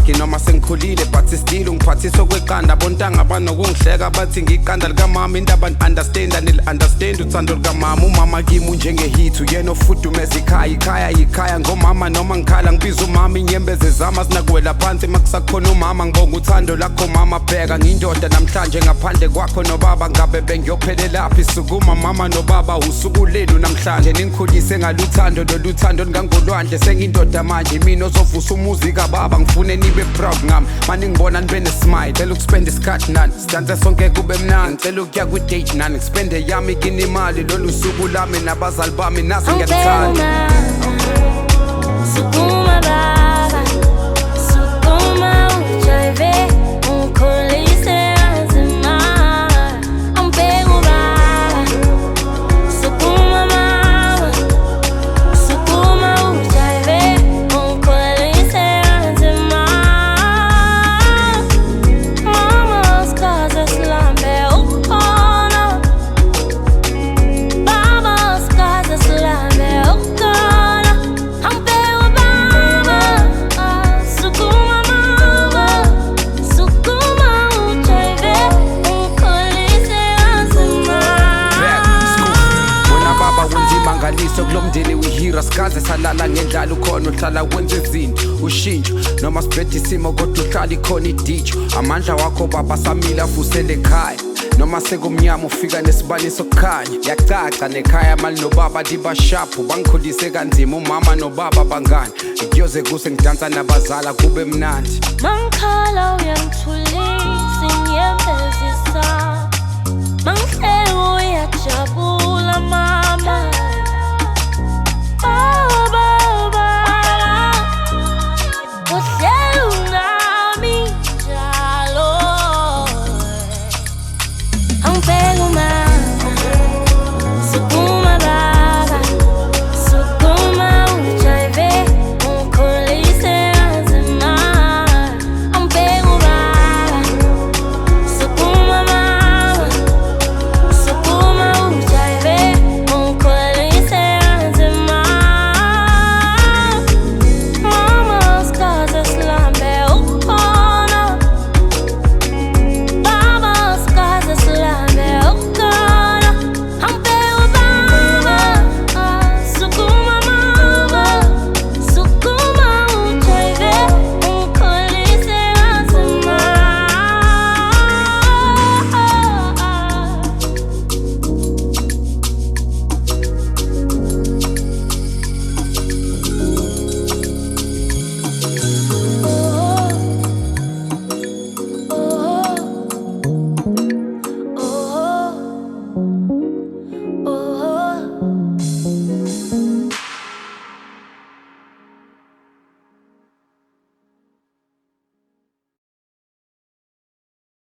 ngingakaki noma sengikhulile but still ungiphathisa okweqanda bontanga banokungihleka bathi ngiqanda likamama indaba understand understand uthando likamama umama kimi njengehit uyena ofudumeza ikhaya ikhaya ngomama noma ngikhala ngibiza umama inyembezi zama sinakwela phansi makusakhona umama ngibonga uthando lakho mama bheka ngiyindoda namhlanje ngaphandle kwakho nobaba ngabe bengiyophelelaphi sukuma mama nobaba usuku lenu namhlanje ningikhulise ngaluthando loluthando ngangolwandle sengiyindoda manje mina ozovusa umuzika baba ngifune nibe proud ngami manje ngibona nibe nesmile cela ukuspend isikhathi nani sidanse sonke kube mnandi ngicela ukuya kwi-date nani ngispende yami kini imali lolu suku lami nabazali bami nasi ngiyathanda sukuma baba sukuma ujive ungikhulise kanzima angibheka baba sukuma mama sukuma ujive ungikhulise kanzima mama skaze silambe ukhona baba skaze silambe ukhona angibheka baba sukuma mama sukuma ujive ungikhulise kanzima wena baba wenza imangaliso kulomndeni wihira sikaze salala ngendlala ukhona uhlala wenza izinto ushintsho noma sibhede isimo kodwa uhlala ikhona idijo amandla wakho baba samila afusele ekhaya noma sekumnyama ufika nesibani sokukhanya yacaca nekhaya mali nobaba dibashaphu bangikhulise kanzima umama nobaba bangani ngiyoze kuse ngidansa nabazala kube mnandi mangikhala uyangithulisa inyembezi zami mangihleka uyajabula mama